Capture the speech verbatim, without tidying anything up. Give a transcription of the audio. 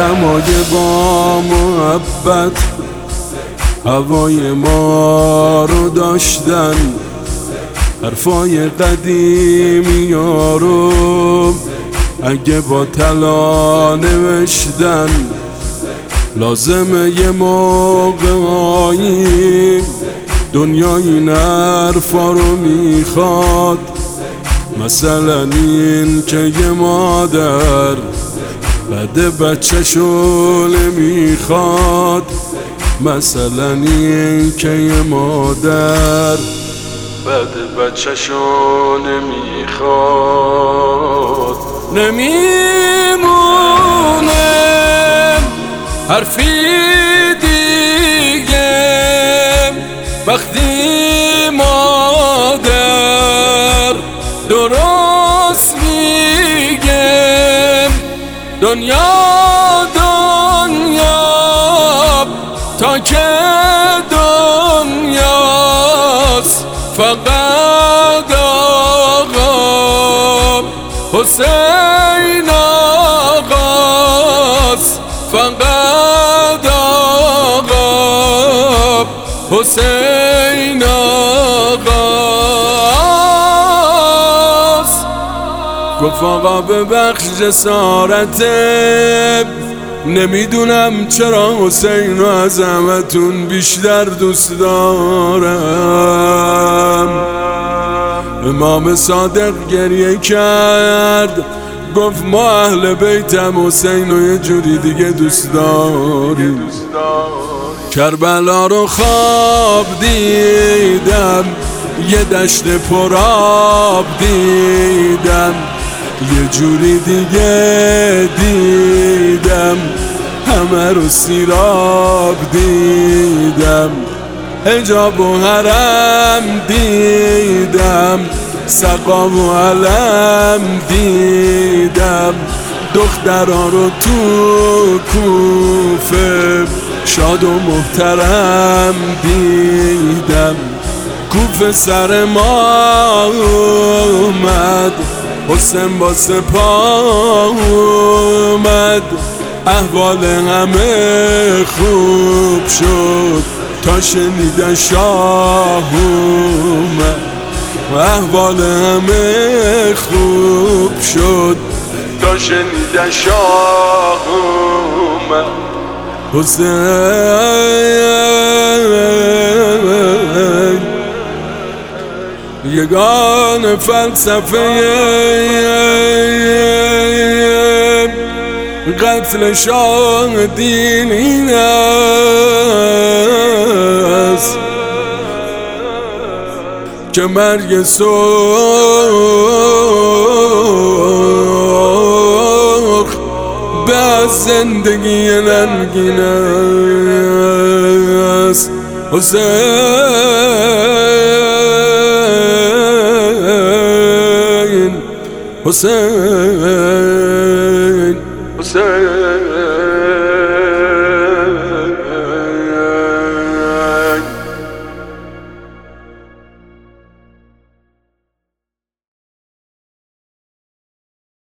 علمای با محبت هوای ما رو داشتن، حرفای قدیمی ها رو اگه با طلا نوشتن. لازمه یه موقعایی دنیای این حرفا رو میخواد، مثلا این که یه مادر بعد بچه‌شو نمیخواد، مثلا این که یه مادر بعد بچه‌شو نمیخواد. نمیمونه حرفی دیگه وقتی مادر درست میگه. دنیا دنیا تا که دنیاست، فقط آقا حسین آقاست، فقط آقا حسین آقاست. گفت آقا ببخش جسارته، نمیدونم چرا حسین رو از همتون بیشتر دوست دارم. امام صادق گریه کرد، گفت ما اهل بیتم حسین رو یه جوری دیگه دوست داریم. کربلا رو خواب دیدم، یه دشت پرآب دیدم، یه جوری دیگه دیدم، همه رو سیراب دیدم. حجاب و حرم دیدم، سقا و علم دیدم، دخترها رو تو کوفه شاد و محترم دیدم. کوفه سر ما اومد، حسین با سپاه اومد، احوال همه خوب شد تا شنیدن شاه اومد. احوال همه خوب شد تا شنیدن شاه اومد. حسین یگان فلسفه قتل شاه دین این است که مرگ سرخ به از زندگی رنگین است. حسین حسین حسین